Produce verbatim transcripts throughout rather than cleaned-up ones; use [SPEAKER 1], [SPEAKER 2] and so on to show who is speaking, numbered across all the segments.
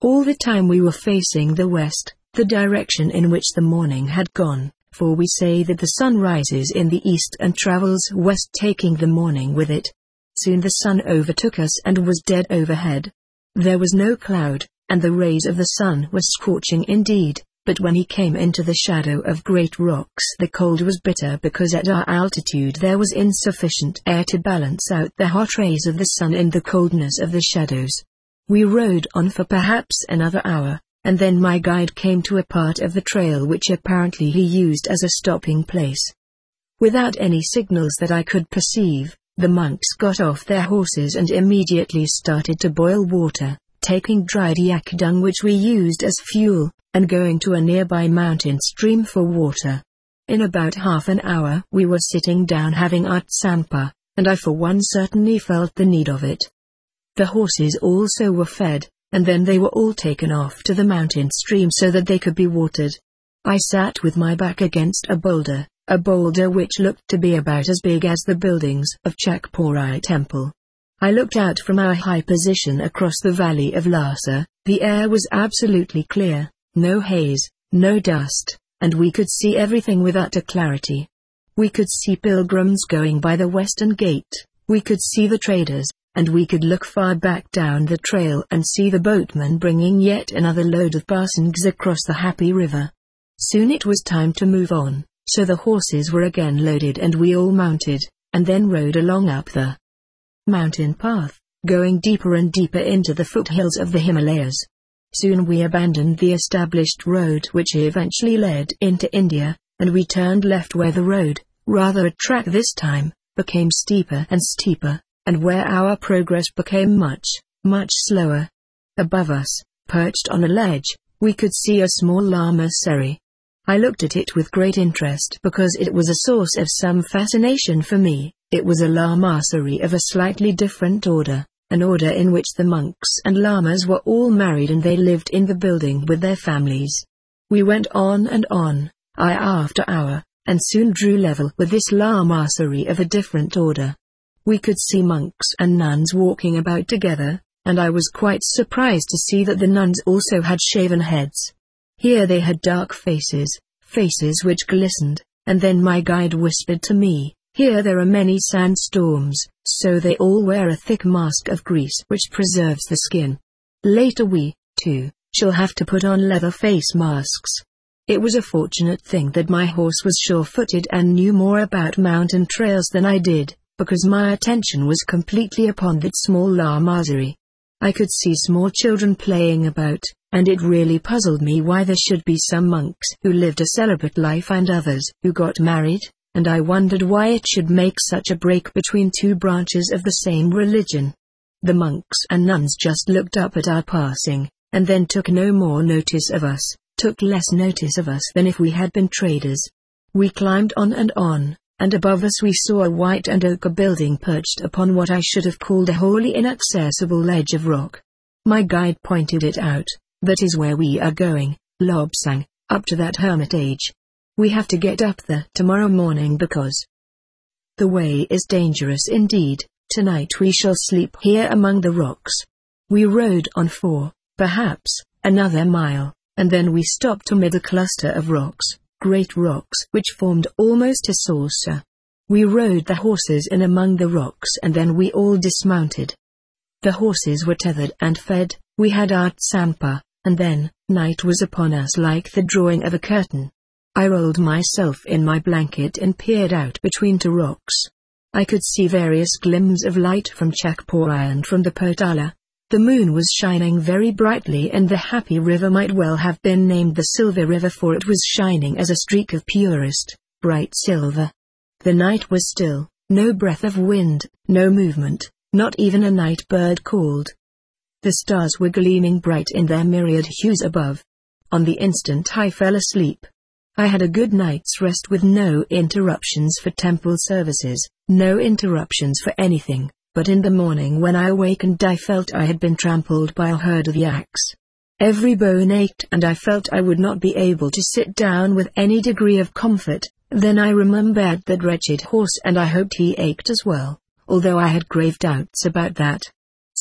[SPEAKER 1] All the time we were facing the west, the direction in which the morning had gone, for we say that the sun rises in the east and travels west, taking the morning with it. Soon the sun overtook us and was dead overhead. There was no cloud, and the rays of the sun were scorching indeed, but when he came into the shadow of great rocks the cold was bitter, because at our altitude there was insufficient air to balance out the hot rays of the sun and the coldness of the shadows. We rode on for perhaps another hour, and then my guide came to a part of the trail which apparently he used as a stopping place. Without any signals that I could perceive, the monks got off their horses and immediately started to boil water, taking dried yak dung which we used as fuel, and going to a nearby mountain stream for water. In about half an hour we were sitting down having our tsampa, and I for one certainly felt the need of it. The horses also were fed, and then they were all taken off to the mountain stream so that they could be watered. I sat with my back against a boulder, a boulder which looked to be about as big as the buildings of Chakporai Temple. I looked out from our high position across the valley of Lhasa. The air was absolutely clear, no haze, no dust, and we could see everything with utter clarity. We could see pilgrims going by the western gate, we could see the traders, and we could look far back down the trail and see the boatmen bringing yet another load of basangs across the Happy River. Soon it was time to move on, so the horses were again loaded and we all mounted, and then rode along up the mountain path, going deeper and deeper into the foothills of the Himalayas. Soon we abandoned the established road which eventually led into India, and we turned left where the road, rather a track this time, became steeper and steeper, and where our progress became much, much slower. Above us, perched on a ledge, we could see a small lama seri. I looked at it with great interest because it was a source of some fascination for me. It was a lama-seri of a slightly different order, an order in which the monks and lamas were all married and they lived in the building with their families. We went on and on, hour after hour, and soon drew level with this lama-seri of a different order. We could see monks and nuns walking about together, and I was quite surprised to see that the nuns also had shaven heads. Here they had dark faces, faces which glistened, and then my guide whispered to me, "Here there are many sandstorms, so they all wear a thick mask of grease which preserves the skin. Later we, too, shall have to put on leather face masks." It was a fortunate thing that my horse was sure-footed and knew more about mountain trails than I did, because my attention was completely upon that small lama-seri. I could see small children playing about, and it really puzzled me why there should be some monks who lived a celibate life and others who got married, and I wondered why it should make such a break between two branches of the same religion. The monks and nuns just looked up at our passing, and then took no more notice of us, took less notice of us than if we had been traders. We climbed on and on, and above us we saw a white and ochre building perched upon what I should have called a wholly inaccessible ledge of rock. My guide pointed it out. "That is where we are going, Lobsang, up to that hermitage. We have to get up there tomorrow morning because the way is dangerous indeed. Tonight we shall sleep here among the rocks." We rode on for, perhaps, another mile, and then we stopped amid a cluster of rocks, great rocks which formed almost a saucer. We rode the horses in among the rocks and then we all dismounted. The horses were tethered and fed, we had our tsampa, and then, night was upon us like the drawing of a curtain. I rolled myself in my blanket and peered out between two rocks. I could see various glimmers of light from Chakporai and from the Potala. The moon was shining very brightly and the Happy River might well have been named the Silver River, for it was shining as a streak of purest, bright silver. The night was still, no breath of wind, no movement, not even a night bird called. The stars were gleaming bright in their myriad hues above. On the instant I fell asleep. I had a good night's rest with no interruptions for temple services, no interruptions for anything, but in the morning when I awakened I felt I had been trampled by a herd of yaks. Every bone ached and I felt I would not be able to sit down with any degree of comfort. Then I remembered that wretched horse and I hoped he ached as well, although I had grave doubts about that.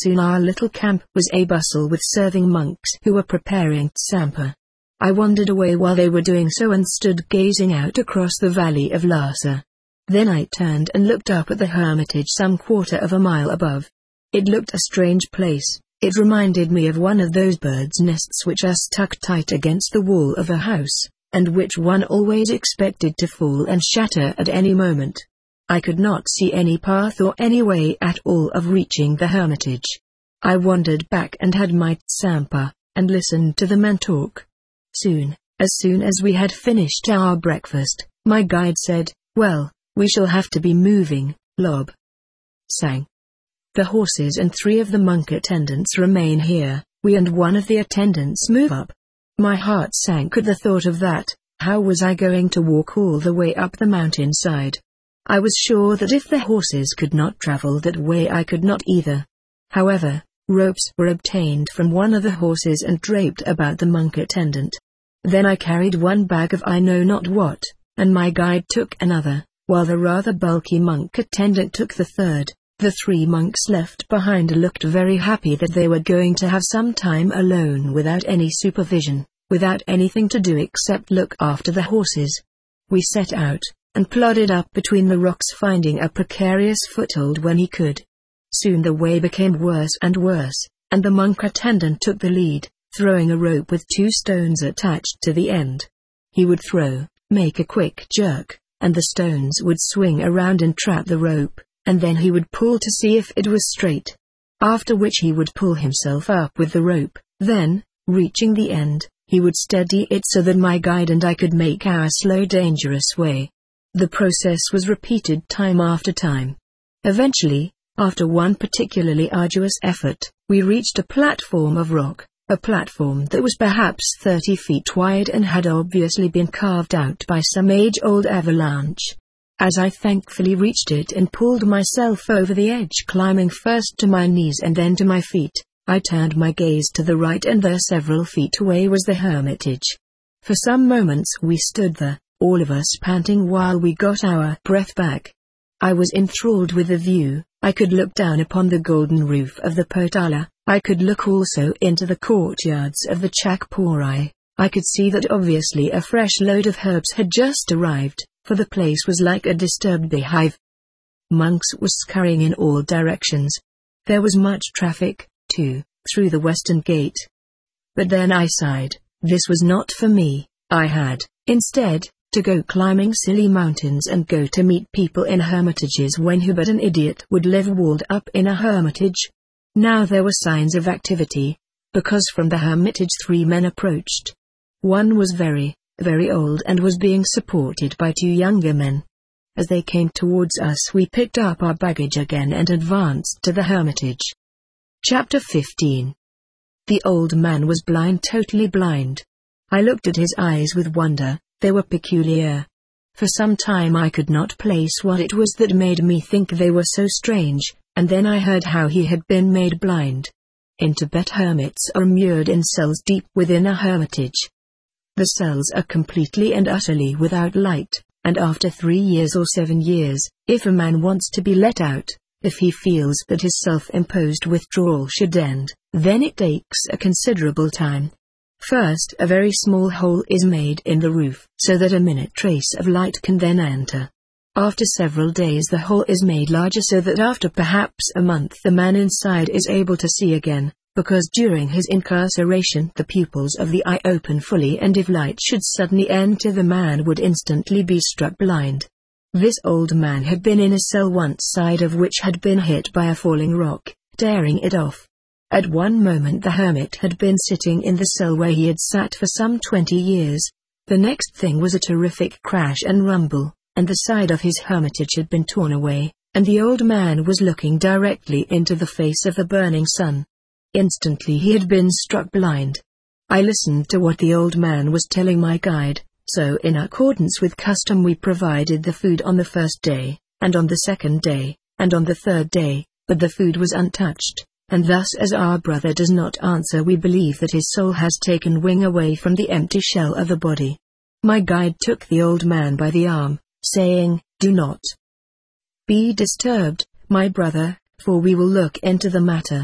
[SPEAKER 1] Soon our little camp was abustle with serving monks who were preparing tsampa. I wandered away while they were doing so and stood gazing out across the valley of Lhasa. Then I turned and looked up at the hermitage some quarter of a mile above. It looked a strange place. It reminded me of one of those birds' nests which are stuck tight against the wall of a house, and which one always expected to fall and shatter at any moment. I could not see any path or any way at all of reaching the hermitage. I wandered back and had my tsampa, and listened to the men talk. Soon, as soon as we had finished our breakfast, my guide said, "Well, we shall have to be moving, Lob. Sang. The horses and three of the monk attendants remain here, we and one of the attendants move up." My heart sank at the thought of that. How was I going to walk all the way up the mountainside? I was sure that if the horses could not travel that way I could not either. However, ropes were obtained from one of the horses and draped about the monk attendant. Then I carried one bag of I know not what, and my guide took another, while the rather bulky monk attendant took the third. The three monks left behind looked very happy that they were going to have some time alone without any supervision, without anything to do except look after the horses. We set out, and plodded up between the rocks, finding a precarious foothold when he could. Soon the way became worse and worse, and the monk attendant took the lead, throwing a rope with two stones attached to the end. He would throw, make a quick jerk, and the stones would swing around and trap the rope, and then he would pull to see if it was straight. After which he would pull himself up with the rope, then, reaching the end, he would steady it so that my guide and I could make our slow dangerous way. The process was repeated time after time. Eventually, after one particularly arduous effort, we reached a platform of rock, a platform that was perhaps thirty feet wide and had obviously been carved out by some age-old avalanche. As I thankfully reached it and pulled myself over the edge, climbing first to my knees and then to my feet, I turned my gaze to the right, and there several feet away was the hermitage. For some moments we stood there, all of us panting while we got our breath back. I was enthralled with the view. I could look down upon the golden roof of the Potala. I could look also into the courtyards of the Chakporai. I could see that obviously a fresh load of herbs had just arrived, for the place was like a disturbed beehive. Monks were scurrying in all directions. There was much traffic, too, through the western gate. But then I sighed. This was not for me. I had, instead, to go climbing silly mountains and go to meet people in hermitages when who but an idiot would live walled up in a hermitage? Now there were signs of activity, because from the hermitage three men approached. One was very, very old and was being supported by two younger men. As they came towards us we picked up our baggage again and advanced to the hermitage. Chapter fifteen. The old man was blind, totally blind. I looked at his eyes with wonder. They were peculiar. For some time I could not place what it was that made me think they were so strange, and then I heard how he had been made blind. In Tibet, hermits are immured in cells deep within a hermitage. The cells are completely and utterly without light, and after three years or seven years, if a man wants to be let out, if he feels that his self-imposed withdrawal should end, then it takes a considerable time. First, a very small hole is made in the roof, so that a minute trace of light can then enter. After several days the hole is made larger so that after perhaps a month the man inside is able to see again, because during his incarceration the pupils of the eye open fully, and if light should suddenly enter the man would instantly be struck blind. This old man had been in a cell one side of which had been hit by a falling rock, tearing it off. At one moment the hermit had been sitting in the cell where he had sat for some twenty years. The next thing was a terrific crash and rumble, and the side of his hermitage had been torn away, and the old man was looking directly into the face of the burning sun. Instantly he had been struck blind. I listened to what the old man was telling my guide, so in accordance with custom we provided the food on the first day, and on the second day, and on the third day, but the food was untouched. And thus, as our brother does not answer, we believe that his soul has taken wing away from the empty shell of the body. My guide took the old man by the arm, saying, "Do not be disturbed, my brother, for we will look into the matter."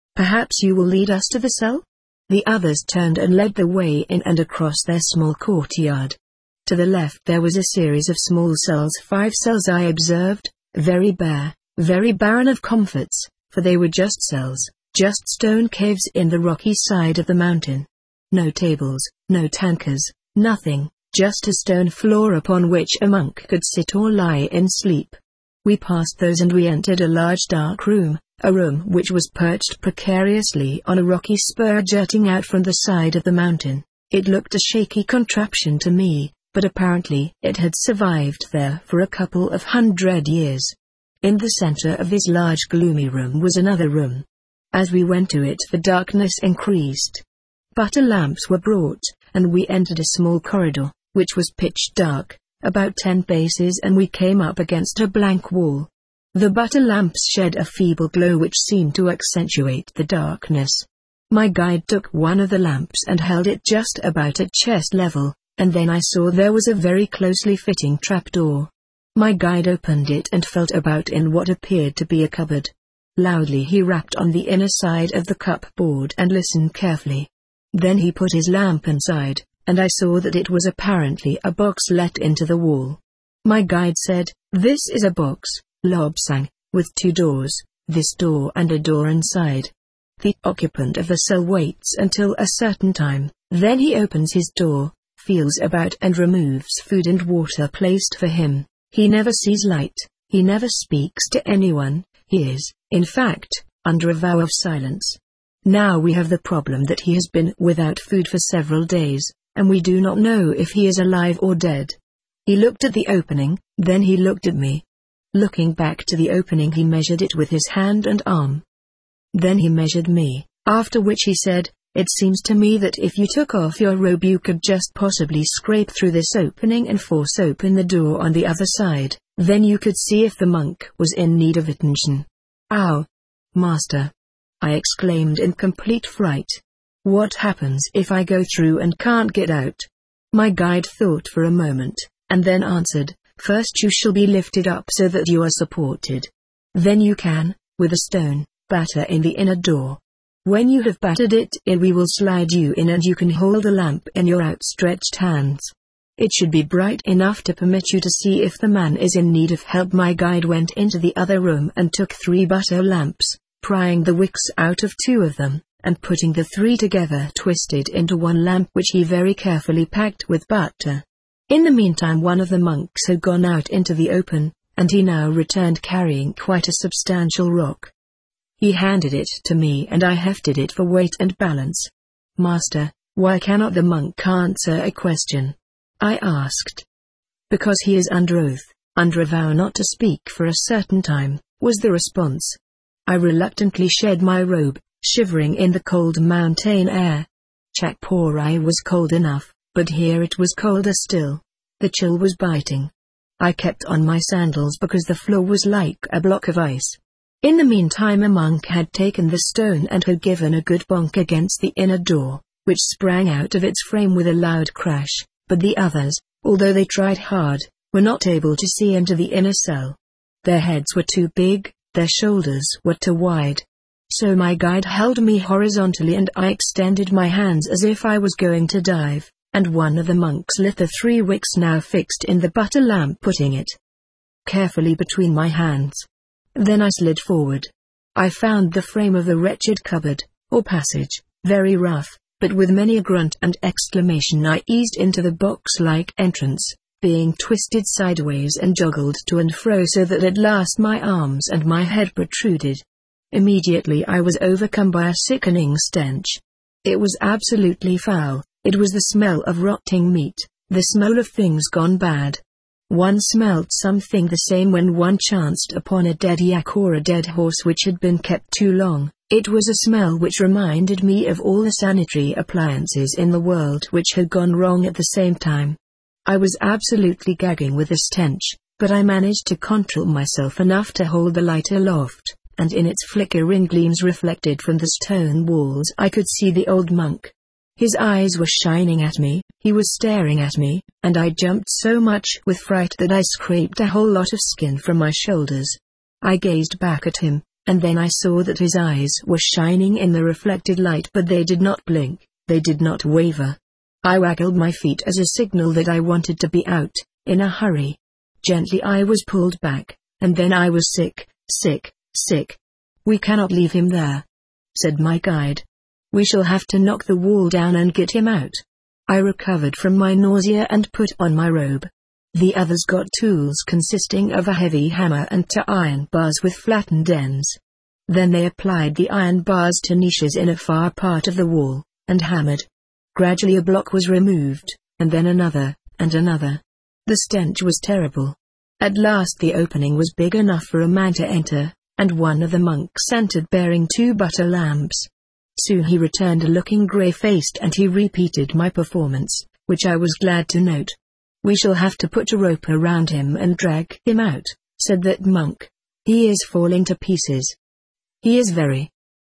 [SPEAKER 1] Perhaps you will lead us to the cell?" The others turned and led the way in and across their small courtyard. To the left there was a series of small cells, five cells I observed, very bare, very barren of comforts, for they were just cells, just stone caves in the rocky side of the mountain. No tables, no tankards, nothing, just a stone floor upon which a monk could sit or lie in sleep. We passed those and we entered a large dark room, a room which was perched precariously on a rocky spur jutting out from the side of the mountain. It looked a shaky contraption to me, but apparently it had survived there for a couple of hundred years. In the center of this large gloomy room was another room. As we went to it, the darkness increased. Butter lamps were brought, and we entered a small corridor, which was pitch dark, about ten paces, and we came up against a blank wall. The butter lamps shed a feeble glow which seemed to accentuate the darkness. My guide took one of the lamps and held it just about at chest level, and then I saw there was a very closely fitting trapdoor. My guide opened it and felt about in what appeared to be a cupboard. Loudly he rapped on the inner side of the cupboard and listened carefully. Then he put his lamp inside, and I saw that it was apparently a box let into the wall. My guide said, "This is a box, Lobsang, with two doors, this door and a door inside. The occupant of the cell waits until a certain time, then he opens his door, feels about and removes food and water placed for him. He never sees light, he never speaks to anyone, he is, in fact, under a vow of silence. Now we have the problem that he has been without food for several days, and we do not know if he is alive or dead." He looked at the opening, then he looked at me. Looking back to the opening, he measured it with his hand and arm. Then he measured me, after which he said, "It seems to me that if you took off your robe you could just possibly scrape through this opening and force open the door on the other side, then you could see if the monk was in need of attention." "Ow! Master!" I exclaimed in complete fright. "What happens if I go through and can't get out?" My guide thought for a moment, and then answered, "First you shall be lifted up so that you are supported. Then you can, with a stone, batter in the inner door. When you have battered it in, we will slide you in and you can hold the lamp in your outstretched hands. It should be bright enough to permit you to see if the man is in need of help." My guide went into the other room and took three butter lamps, prying the wicks out of two of them, and putting the three together twisted into one lamp which he very carefully packed with butter. In the meantime one of the monks had gone out into the open, and he now returned carrying quite a substantial rock. He handed it to me and I hefted it for weight and balance. "Master, why cannot the monk answer a question?" I asked. "Because he is under oath, under a vow not to speak for a certain time," was the response. I reluctantly shed my robe, shivering in the cold mountain air. Chakpori was cold enough, but here it was colder still. The chill was biting. I kept on my sandals because the floor was like a block of ice. In the meantime a monk had taken the stone and had given a good bonk against the inner door, which sprang out of its frame with a loud crash, but the others, although they tried hard, were not able to see into the inner cell. Their heads were too big, their shoulders were too wide. So my guide held me horizontally and I extended my hands as if I was going to dive, and one of the monks lit the three wicks now fixed in the butter lamp, putting it carefully between my hands. Then I slid forward. I found the frame of the wretched cupboard, or passage, very rough, but with many a grunt and exclamation I eased into the box-like entrance, being twisted sideways and joggled to and fro so that at last my arms and my head protruded. Immediately I was overcome by a sickening stench. It was absolutely foul. It was the smell of rotting meat, the smell of things gone bad. One smelt something the same when one chanced upon a dead yak or a dead horse which had been kept too long. It was a smell which reminded me of all the sanitary appliances in the world which had gone wrong at the same time. I was absolutely gagging with the stench, but I managed to control myself enough to hold the light aloft, and in its flickering gleams reflected from the stone walls I could see the old monk. His eyes were shining at me, he was staring at me, and I jumped so much with fright that I scraped a whole lot of skin from my shoulders. I gazed back at him, and then I saw that his eyes were shining in the reflected light, but they did not blink, they did not waver. I waggled my feet as a signal that I wanted to be out, in a hurry. Gently I was pulled back, and then I was sick, sick, sick. "We cannot leave him there," said my guide. "We shall have to knock the wall down and get him out." I recovered from my nausea and put on my robe. The others got tools consisting of a heavy hammer and two iron bars with flattened ends. Then they applied the iron bars to niches in a far part of the wall, and hammered. Gradually a block was removed, and then another, and another. The stench was terrible. At last the opening was big enough for a man to enter, and one of the monks entered bearing two butter lamps. Soon he returned looking grey-faced, and he repeated my performance, which I was glad to note. "We shall have to put a rope around him and drag him out," said that monk. "He is falling to pieces. He is very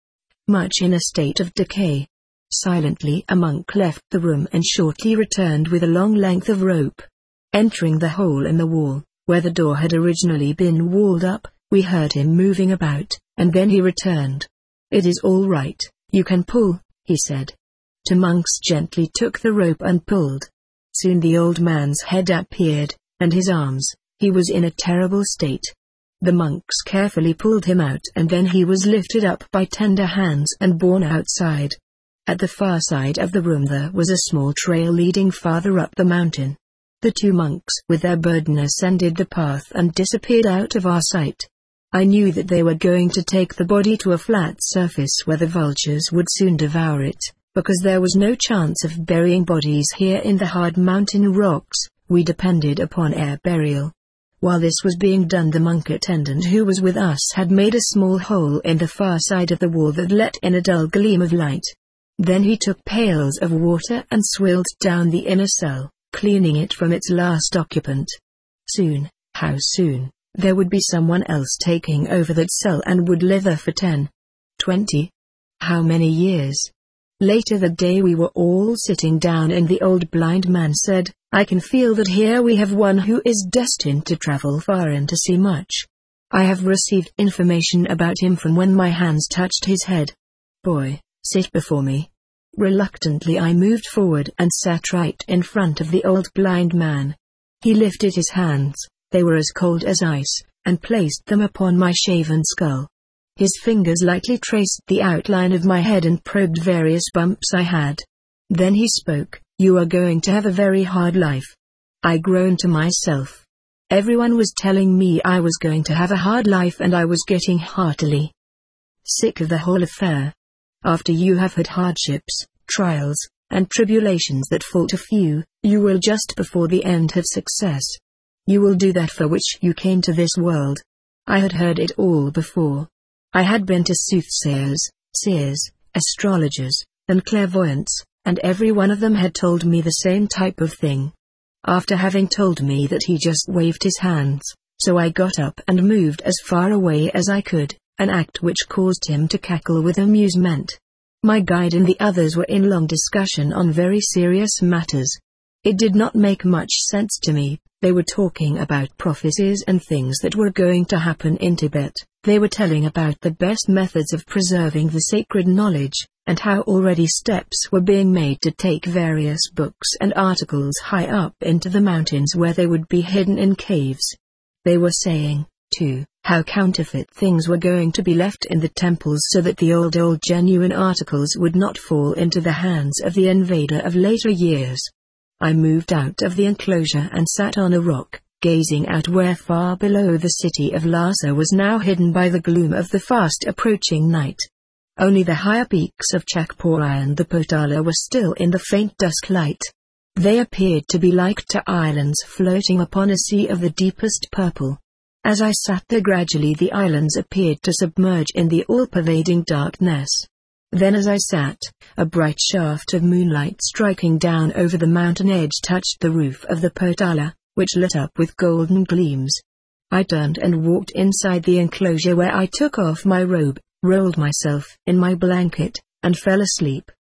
[SPEAKER 1] much in a state of decay." Silently a monk left the room and shortly returned with a long length of rope. Entering the hole in the wall, where the door had originally been walled up, we heard him moving about, and then he returned. "It is all right, you can pull," he said. Two monks gently took the rope and pulled. Soon the old man's head appeared, and his arms. He was in a terrible state. The monks carefully pulled him out, and then he was lifted up by tender hands and borne outside. At the far side of the room there was a small trail leading farther up the mountain. The two monks with their burden ascended the path and disappeared out of our sight. I knew that they were going to take the body to a flat surface where the vultures would soon devour it, because there was no chance of burying bodies here in the hard mountain rocks. We depended upon air burial. While this was being done, the monk attendant who was with us had made a small hole in the far side of the wall that let in a dull gleam of light. Then he took pails of water and swilled down the inner cell, cleaning it from its last occupant. Soon, how soon, there would be someone else taking over that cell and would live there for ten, twenty, how many years? Later that day we were all sitting down and the old blind man said, "I can feel that here we have one who is destined to travel far and to see much. I have received information about him from when my hands touched his head. Boy, sit before me." Reluctantly I moved forward and sat right in front of the old blind man. He lifted his hands, they were as cold as ice, and placed them upon my shaven skull. His fingers lightly traced the outline of my head and probed various bumps I had. Then he spoke, "You are going to have a very hard life." I groaned to myself. Everyone was telling me I was going to have a hard life, and I was getting heartily sick of the whole affair. After you have had hardships, trials, and tribulations that fall to few, you will just before the end have success. You will do that for which you came to this world. I had heard it all before. I had been to soothsayers, seers, astrologers, and clairvoyants, and every one of them had told me the same type of thing. After having told me that, he just waved his hands, so I got up and moved as far away as I could, an act which caused him to cackle with amusement. My guide and the others were in long discussion on very serious matters. It did not make much sense to me. They were talking about prophecies and things that were going to happen in Tibet. They were telling about the best methods of preserving the sacred knowledge, and how already steps were being made to take various books and articles high up into the mountains where they would be hidden in caves. They were saying, too, how counterfeit things were going to be left in the temples so that the old old genuine articles would not fall into the hands of the invader of later years. I moved out of the enclosure and sat on a rock, gazing out where far below the city of Lhasa was now hidden by the gloom of the fast approaching night. Only the higher peaks of Chakpora and the Potala were still in the faint dusk light. They appeared to be like two islands floating upon a sea of the deepest purple. As I sat there, gradually the islands appeared to submerge in the all-pervading darkness. Then as I sat, a bright shaft of moonlight striking down over the mountain edge touched the roof of the Potala, which lit up with golden gleams. I turned and walked inside the enclosure, where I took off my robe, rolled myself in my blanket, and fell asleep.